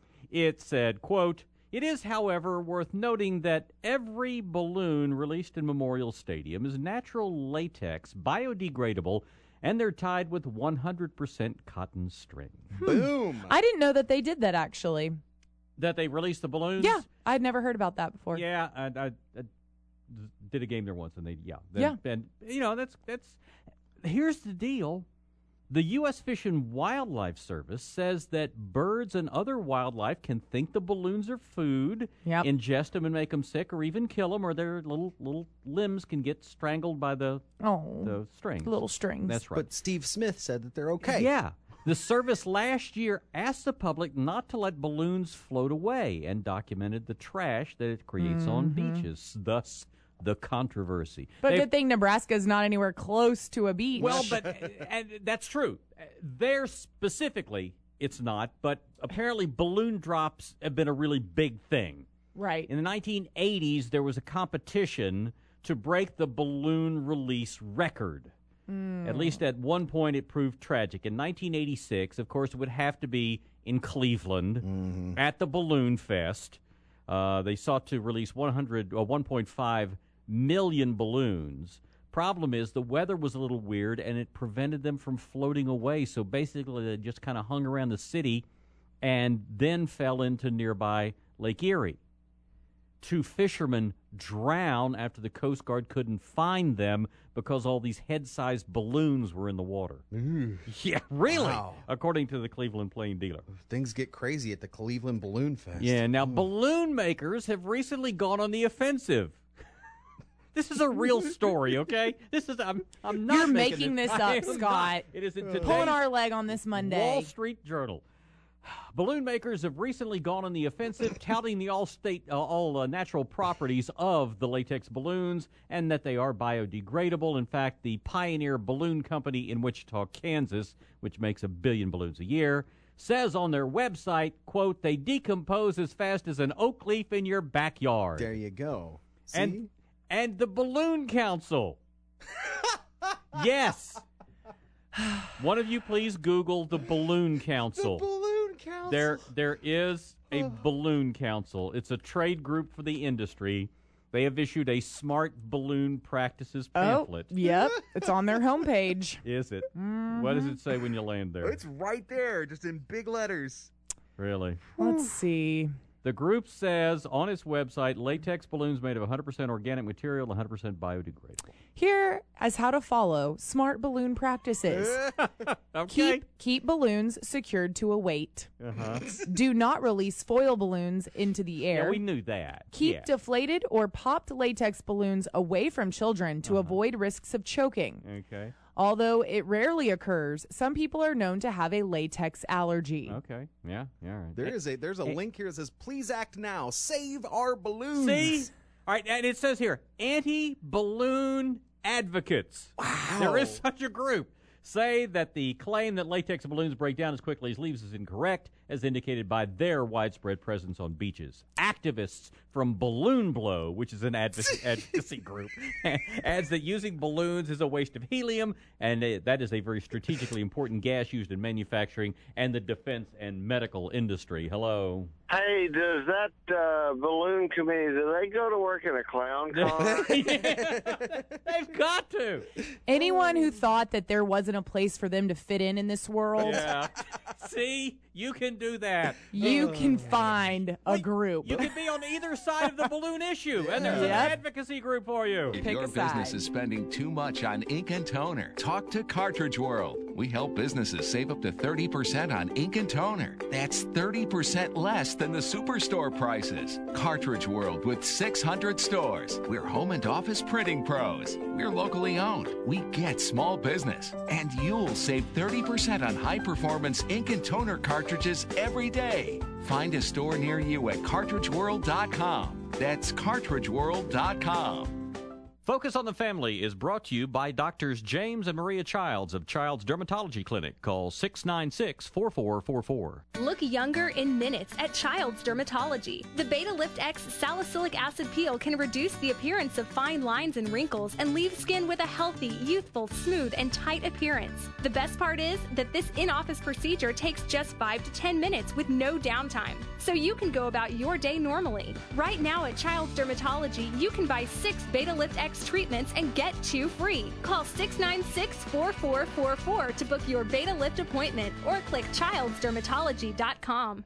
it said, quote, "It is, however, worth noting that every balloon released in Memorial Stadium is natural latex, biodegradable, and they're tied with one hundred percent cotton string." Boom! I didn't know that they did that, actually. That they released the balloons? Yeah, I'd never heard about that before. Yeah, I, I, I did a game there once, and they, yeah. They, yeah. And, you know, that's, that's, here's the deal. The U S Fish and Wildlife Service says that birds and other wildlife can think the balloons are food, yep. ingest them and make them sick, or even kill them, or their little little limbs can get strangled by the, oh, the strings. Little strings. That's right. But Steve Smith said that they're okay. Yeah. The service last year asked the public not to let balloons float away and documented the trash that it creates mm-hmm. on beaches, thus the controversy. But they, good thing Nebraska's not anywhere close to a beach. Well, but and that's true. There specifically, it's not, but apparently balloon drops have been a really big thing. Right. In the nineteen eighties, there was a competition to break the balloon release record. Mm. At least at one point, it proved tragic. In nineteen eighty-six, of course, it would have to be in Cleveland mm-hmm. at the Balloon Fest. Uh, they sought to release one hundred, or one point five million balloons. Problem is, the weather was a little weird, and it prevented them from floating away. So basically, they just kind of hung around the city and then fell into nearby Lake Erie. Two fishermen drowned after the Coast Guard couldn't find them because all these head-sized balloons were in the water. Ooh. Yeah, really, wow. According to the Cleveland Plain Dealer. Things get crazy at the Cleveland Balloon Fest. Yeah, now Ooh. balloon makers have recently gone on the offensive. This is a real story, okay? This is I'm I'm not You're making, making this, this up, up, Scott. It is in today's pulling our leg on this Monday. Wall Street Journal. Balloon makers have recently gone on the offensive, touting the all-state, uh, all uh, natural properties of the latex balloons and that they are biodegradable. In fact, the Pioneer Balloon Company in Wichita, Kansas, which makes a billion balloons a year, says on their website, quote, "They decompose as fast as an oak leaf in your backyard." There you go. See? And and the Balloon Council. Yes. One of you please Google the Balloon Council. The Balloon Council. There, there is a Balloon Council. It's a trade group for the industry. They have issued a Smart Balloon Practices pamphlet. Oh, yep. It's on their homepage. Is it? Mm-hmm. What does it say when you land there? It's right there, just in big letters. Really? Let's see. The group says on its website, latex balloons made of one hundred percent organic material, one hundred percent biodegradable. Here as how to follow smart balloon practices. Okay. Keep, keep balloons secured to a weight. Uh-huh. Do not release foil balloons into the air. Yeah, we knew that. Keep yeah. deflated or popped latex balloons away from children to Uh-huh. avoid risks of choking. Okay. Although it rarely occurs, some people are known to have a latex allergy. Okay. Yeah. Yeah. All right. There is a there's a link here that says, "Please act now. Save our balloons." See? All right, and it says here, anti-balloon advocates. Wow. There is such a group. say that the claim that latex balloons break down as quickly as leaves is incorrect, as indicated by their widespread presence on beaches. Activists from Balloon Blow, which is an advocacy, advocacy group, adds that using balloons is a waste of helium, and uh, that is a very strategically important gas used in manufacturing and the defense and medical industry. Hello. Hey, does that uh, balloon committee, do they go to work in a clown car? Yeah, they've got to. Anyone who thought that there wasn't a place for them to fit in in this world, yeah. See, you can do that. You can find a group. You can be on either side of the balloon issue, and there's Yep. an advocacy group for you. If Pick your a side. business is spending too much on ink and toner, talk to Cartridge World. We help businesses save up to thirty percent on ink and toner. That's thirty percent less than the superstore prices. Cartridge World with six hundred stores. We're home and office printing pros. We're locally owned. We get small business. And you'll save thirty percent on high-performance ink and toner cartridges every day. Find a store near you at cartridge world dot com. That's cartridge world dot com. Focus on the Family is brought to you by Doctors James and Maria Childs of Child's Dermatology Clinic. Call six nine six, four four four four. Look younger in minutes at Child's Dermatology. The Beta Lift X salicylic acid peel can reduce the appearance of fine lines and wrinkles and leave skin with a healthy, youthful, smooth, and tight appearance. The best part is that this in-office procedure takes just five to ten minutes with no downtime, so you can go about your day normally. Right now at Child's Dermatology, you can buy six Beta Lift X treatments and get two free. Call six nine six, four four four four to book your Beta Lift appointment or click childs dermatology dot com.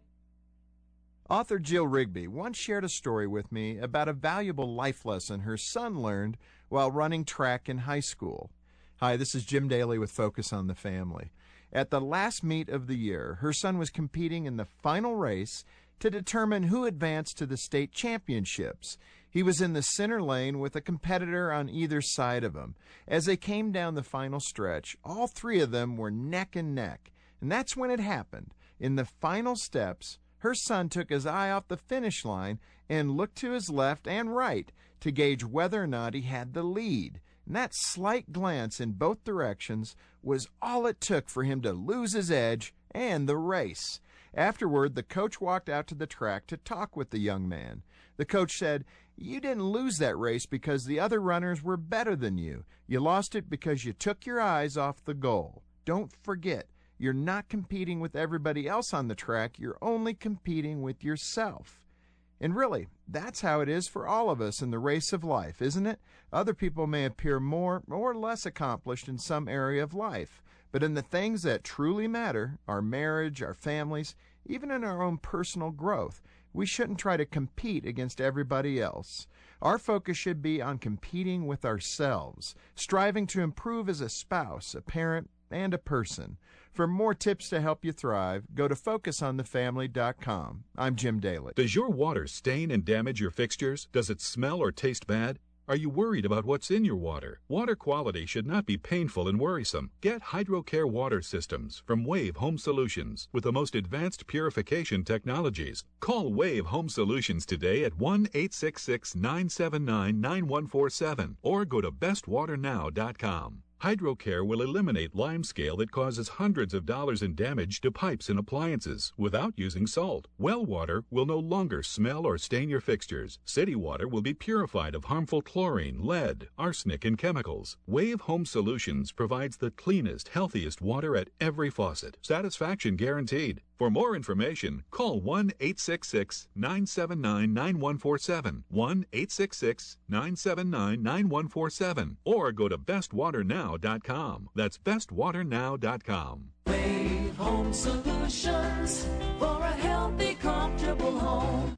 Author Jill Rigby once shared a story with me about a valuable life lesson her son learned while running track in high school. Hi, this is Jim Daly with Focus on the Family. At the last meet of the year, her son was competing in the final race to determine who advanced to the state championships. He was in the center lane with a competitor on either side of him. As they came down the final stretch, all three of them were neck and neck. And that's when it happened. In the final steps, her son took his eye off the finish line and looked to his left and right to gauge whether or not he had the lead. And that slight glance in both directions was all it took for him to lose his edge and the race. Afterward, the coach walked out to the track to talk with the young man. The coach said, "You didn't lose that race because the other runners were better than you. You lost it because you took your eyes off the goal. Don't forget, you're not competing with everybody else on the track. You're only competing with yourself." And really, that's how it is for all of us in the race of life, isn't it? Other people may appear more or less accomplished in some area of life, but in the things that truly matter, our marriage, our families, even in our own personal growth, we shouldn't try to compete against everybody else. Our focus should be on competing with ourselves, striving to improve as a spouse, a parent, and a person. For more tips to help you thrive, go to focus on the family dot com. I'm Jim Daly. Does your water stain and damage your fixtures? Does it smell or taste bad? Are you worried about what's in your water? Water quality should not be painful and worrisome. Get HydroCare water systems from Wave Home Solutions with the most advanced purification technologies. Call Wave Home Solutions today at one eight six six, nine seven nine, nine one four seven or go to best water now dot com. HydroCare will eliminate limescale that causes hundreds of dollars in damage to pipes and appliances without using salt. Well water will no longer smell or stain your fixtures. City water will be purified of harmful chlorine, lead, arsenic, and chemicals. Wave Home Solutions provides the cleanest, healthiest water at every faucet. Satisfaction guaranteed. For more information, call one eight six six, nine seven nine, nine one four seven, one eight six six, nine seven nine, nine one four seven, or go to best water now dot com. That's best water now dot com. Wave Home Solutions for a healthy, comfortable home.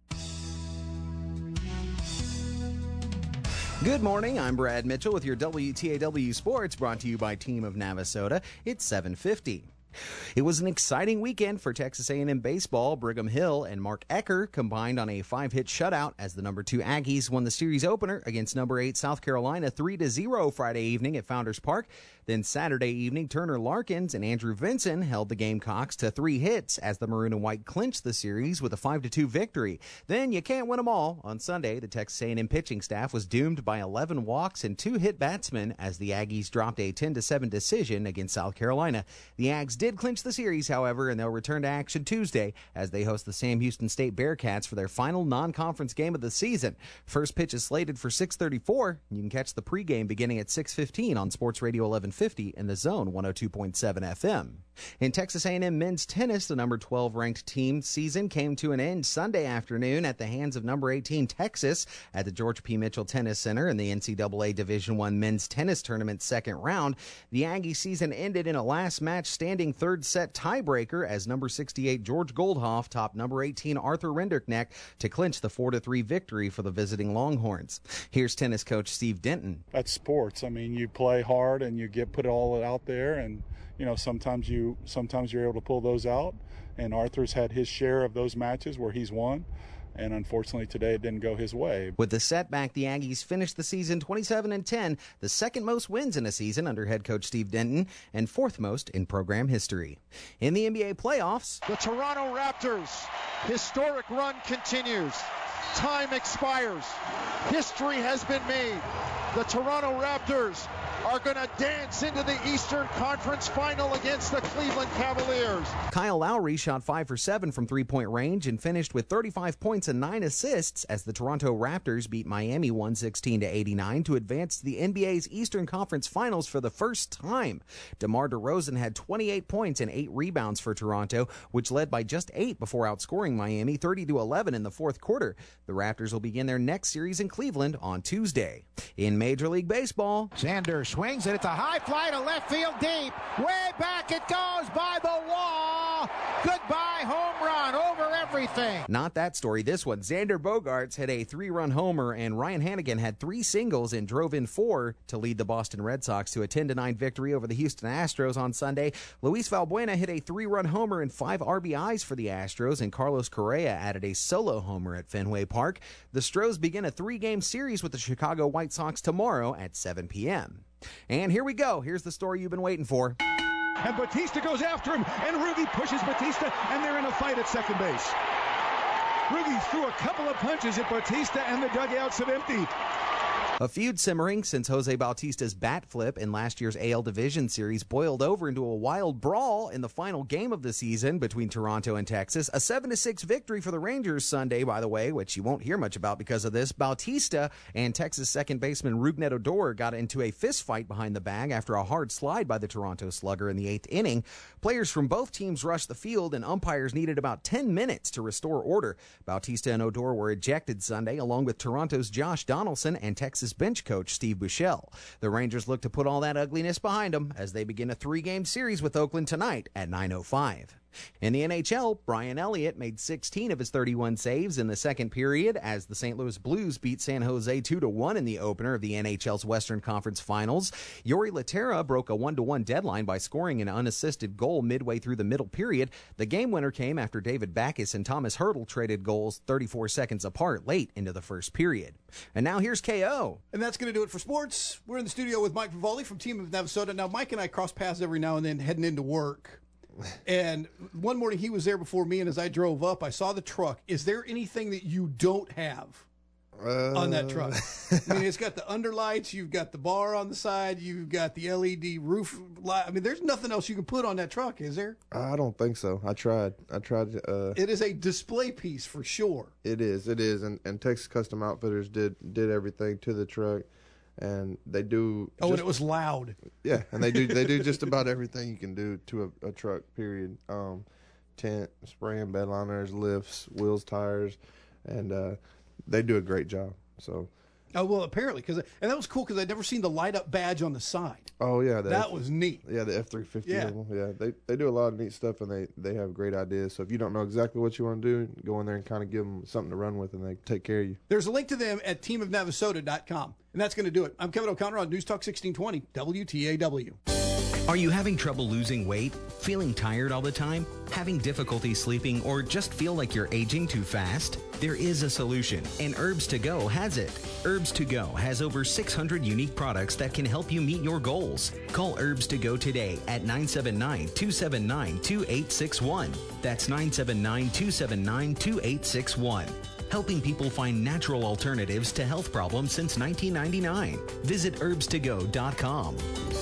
Good morning, I'm Brad Mitchell with your W T A W Sports, brought to you by Team of Navasota. It's seven fifty. It was an exciting weekend for Texas A and M baseball. Brigham Hill and Mark Ecker combined on a five-hit shutout as the number two Aggies won the series opener against number eight South Carolina three to zero Friday evening at Founders Park. Then Saturday evening, Turner Larkins and Andrew Vinson held the Gamecocks to three hits as the Maroon and White clinched the series with a five to two victory. Then you can't win them all. On Sunday, the Texas A and M pitching staff was doomed by eleven walks and two hit batsmen as the Aggies dropped a ten to seven decision against South Carolina. The Ags did clinch the series, however, and they'll return to action Tuesday as they host the Sam Houston State Bearcats for their final non-conference game of the season. First pitch is slated for six thirty-four. You can catch the pregame beginning at six fifteen on Sports Radio eleven fifty in the Zone one oh two point seven F M. In Texas A and M men's tennis, the number twelve ranked team season came to an end Sunday afternoon at the hands of number eighteen Texas at the George P. Mitchell Tennis Center in the N C double A Division I men's tennis tournament second round. The Aggie season ended in a last match standing third set tiebreaker as number sixty-eight George Goldhoff topped number eighteen Arthur Renderknecht to clinch the four to three victory for the visiting Longhorns. Here's tennis coach Steve Denton. That's sports. I mean, you play hard and you get put it all out there, and you know sometimes you sometimes you're able to pull those out. And Arthur's had his share of those matches where he's won. And unfortunately, today it didn't go his way. With the setback, the Aggies finished the season twenty-seven and ten, the second most wins in a season under head coach Steve Denton, and fourth most in program history. In the N B A playoffs, the Toronto Raptors' historic run continues. Time expires. History has been made. The Toronto Raptors are going to dance into the Eastern Conference Final against the Cleveland Cavaliers. Kyle Lowry shot five for seven from three-point range and finished with thirty-five points and nine assists as the Toronto Raptors beat Miami one sixteen to eighty-nine to advance to the N B A's Eastern Conference Finals for the first time. DeMar DeRozan had twenty-eight points and eight rebounds for Toronto, which led by just eight before outscoring Miami thirty to eleven in the fourth quarter. The Raptors will begin their next series in Cleveland on Tuesday. In Major League Baseball, Xander swings and it's a high fly to left field deep. Way back it goes by the wall. Goodbye home run over everything. Not that story, this one. Xander Bogaerts hit a three-run homer and Ryan Hannigan had three singles and drove in four to lead the Boston Red Sox to a ten to nine victory over the Houston Astros on Sunday. Luis Valbuena hit a three-run homer and five R B Is for the Astros, and Carlos Correa added a solo homer at Fenway Park. The Stros begin a three-game series with the Chicago White Sox tomorrow at seven p.m. And here we go. Here's the story you've been waiting for. And Batista goes after him, and Rugi pushes Batista, and they're in a fight at second base. Rugi threw a couple of punches at Batista, and the dugouts have emptied. A feud simmering since Jose Bautista's bat flip in last year's A L Division Series boiled over into a wild brawl in the final game of the season between Toronto and Texas. A seven to six victory for the Rangers Sunday, by the way, which you won't hear much about because of this. Bautista and Texas second baseman Rougned Odor got into a fist fight behind the bag after a hard slide by the Toronto slugger in the eighth inning. Players from both teams rushed the field, and umpires needed about ten minutes to restore order. Bautista and Odor were ejected Sunday, along with Toronto's Josh Donaldson and Texas bench coach Steve Buechele. The Rangers look to put all that ugliness behind them as they begin a three-game series with Oakland tonight at nine oh five. In the N H L, Brian Elliott made sixteen of his thirty-one saves in the second period as the Saint Louis Blues beat San Jose two to one in the opener of the N H L's Western Conference Finals. Yuri Laterra broke a one to one deadline by scoring an unassisted goal midway through the middle period. The game winner came after David Backes and Thomas Hertl traded goals thirty-four seconds apart late into the first period. And now here's K O. And that's going to do it for sports. We're in the studio with Mike Vivaldi from Team of Navasota. Now, Mike and I cross paths every now and then heading into work. And one morning he was there before me, and as I drove up, I saw the truck. Is there anything that you don't have uh, on that truck? I mean, it's got the underlights, you've got the bar on the side, you've got the L E D roof light. I mean, there's nothing else you can put on that truck, is there? I don't think so. I tried. I tried. Uh, it is a display piece for sure. It is. It is. And, and Texas Custom Outfitters did did everything to the truck. And they do. Oh, just, and it was loud. Yeah, and they do. They do just about everything you can do to a, a truck. Period. Um, tent, spraying, bed liners, lifts, wheels, tires, and uh, they do a great job. So. Oh well, apparently, because and that was cool because I'd never seen the light up badge on the side. Oh yeah, that F, was neat. Yeah, the F three fifty. Yeah, yeah. They they do a lot of neat stuff, and they they have great ideas. So if you don't know exactly what you want to do, go in there and kind of give them something to run with, and they take care of you. There's a link to them at team of navasota dot com, and that's going to do it. I'm Kevin O'Connor on News Talk sixteen twenty W T A W. Are you having trouble losing weight? Feeling tired all the time? Having difficulty sleeping, or just feel like you're aging too fast? There is a solution, and Herbs to Go has it. Herbs to Go has over six hundred unique products that can help you meet your goals. Call Herbs to Go today at nine seven nine, two seven nine, two eight six one. That's nine seven nine, two seven nine, two eight six one. Helping people find natural alternatives to health problems since nineteen ninety-nine. Visit herbs to go dot com.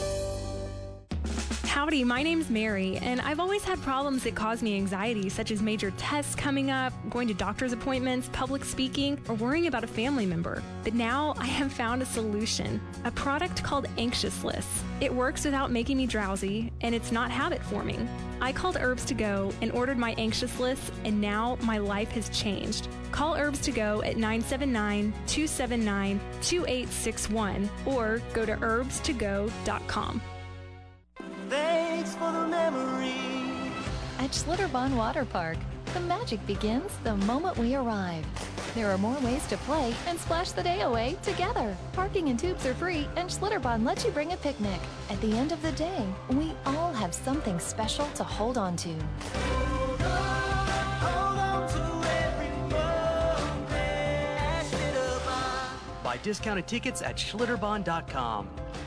Howdy, my name's Mary, and I've always had problems that cause me anxiety, such as major tests coming up, going to doctor's appointments, public speaking, or worrying about a family member. But now I have found a solution, a product called Anxiousless. It works without making me drowsy, and it's not habit forming. I called Herbs to Go and ordered my Anxiousless, and now my life has changed. Call Herbs to Go at nine seven nine, two seven nine, two eight six one or go to herbs to go dot com. Thanks for the memory. At Schlitterbahn Water Park, the magic begins the moment we arrive. There are more ways to play and splash the day away together. Parking and tubes are free, and Schlitterbahn lets you bring a picnic. At the end of the day, we all have something special to hold on to. Hold on, hold on to every moment at Schlitterbahn. Buy discounted tickets at Schlitterbahn dot com.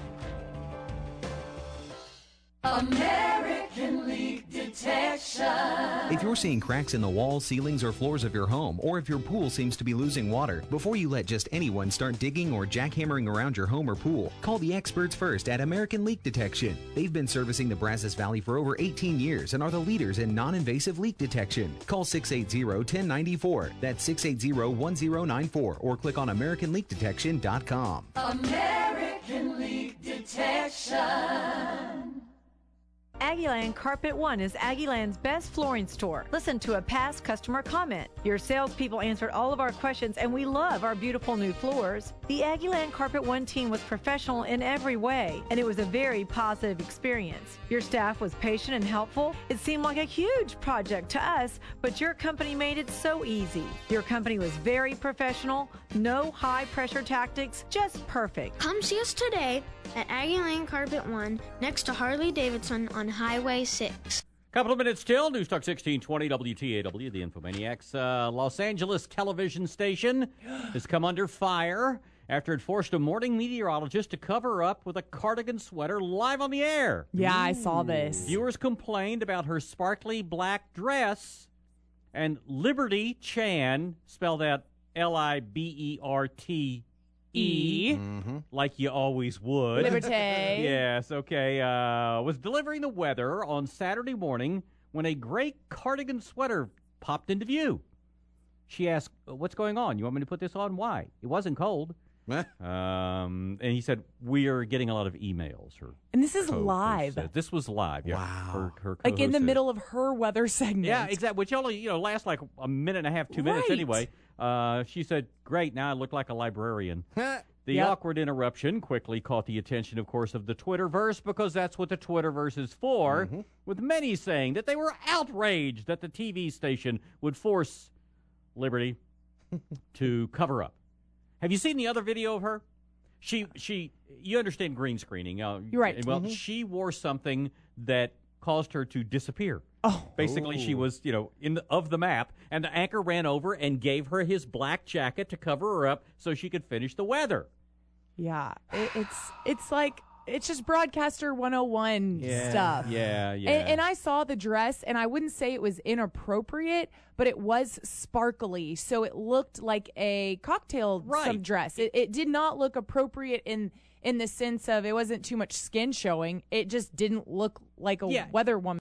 American Leak Detection. If you're seeing cracks in the walls, ceilings, or floors of your home, or if your pool seems to be losing water, before you let just anyone start digging or jackhammering around your home or pool, call the experts first at American Leak Detection. They've been servicing the Brazos Valley for over eighteen years and are the leaders in non-invasive leak detection. Call six eight zero, one zero nine four. That's six eight zero, one zero nine four, or click on american leak detection dot com. American Leak Detection. Aggieland Carpet One is Aggieland's best flooring store. Listen to a past customer comment. Your salespeople answered all of our questions, and we love our beautiful new floors. The Aggieland Carpet One team was professional in every way, and it was a very positive experience. Your staff was patient and helpful. It seemed like a huge project to us, but your company made it so easy. Your company was very professional, no high-pressure tactics, just perfect. Come see us today at Aggieland Carpet One, next to Harley Davidson on Highway six. Couple of minutes till. News Talk sixteen twenty W T A W, the Infomaniacs. Uh, Los Angeles television station has come under fire after it forced a morning meteorologist to cover up with a cardigan sweater live on the air. Yeah, I saw this. Viewers complained about her sparkly black dress, and Liberty Chan, spelled out L I B E R T E, mm-hmm. like you always would. Liberty. Yes, okay. Uh, was delivering the weather on Saturday morning when a gray cardigan sweater popped into view. She asked, "What's going on? You want me to put this on? Why?" It wasn't cold. um, and he said, "We are getting a lot of emails." Her and this is co-host live. said. This was live. Yeah. Wow. Her, her like in the said. middle of her weather segment. Yeah, exactly. Which only you know lasts like a minute and a half, two right. minutes anyway. Uh, she said, "Great, now I look like a librarian." The yep. awkward interruption quickly caught the attention, of course, of the Twitterverse, because that's what the Twitterverse is for, mm-hmm. with many saying that they were outraged that the T V station would force Liberty to cover up. Have you seen the other video of her? She, she, you understand green screening. Uh, You're right. Well, mm-hmm. she wore something that caused her to disappear. Oh. Basically, Ooh. she was, you know, in the, of the map, and the anchor ran over and gave her his black jacket to cover her up so she could finish the weather. Yeah, it, it's it's like it's just broadcaster one oh one yeah, stuff. Yeah, yeah. And, and I saw the dress, and I wouldn't say it was inappropriate, but it was sparkly, so it looked like a cocktail right. some dress. It, it did not look appropriate in in the sense of it wasn't too much skin showing. It just didn't look like a yeah. weather woman.